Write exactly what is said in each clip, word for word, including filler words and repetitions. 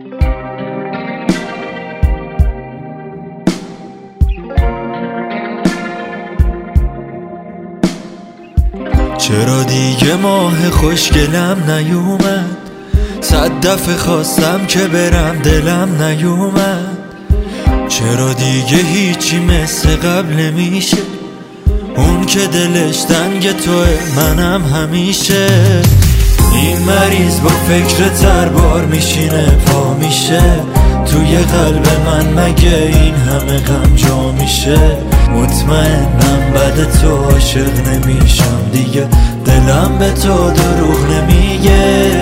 چرا دیگه ماه خوشگلم نیومد؟ صد دفعه خواستم که برم دلم نیومد. چرا دیگه هیچی مثل قبل نمیشه؟ اون که دلش تنگ توه منم همیشه. این مریض با فکر تربار میشینه پا میشه. توی قلب من مگه این همه غم جا میشه؟ مطمئنم بعد تو عاشق نمیشم دیگه، دلم به تو دروغ نمیگه.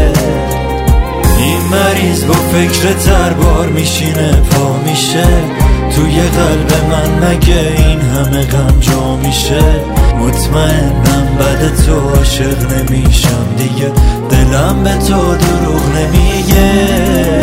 این مریض با فکر تربار میشینه پا میشه. توی قلب من مگه این همه غم جا میشه؟ مطمئنم بعد تو عاشق نمیشم دیگه، دلم به تو دروغ نمیگه.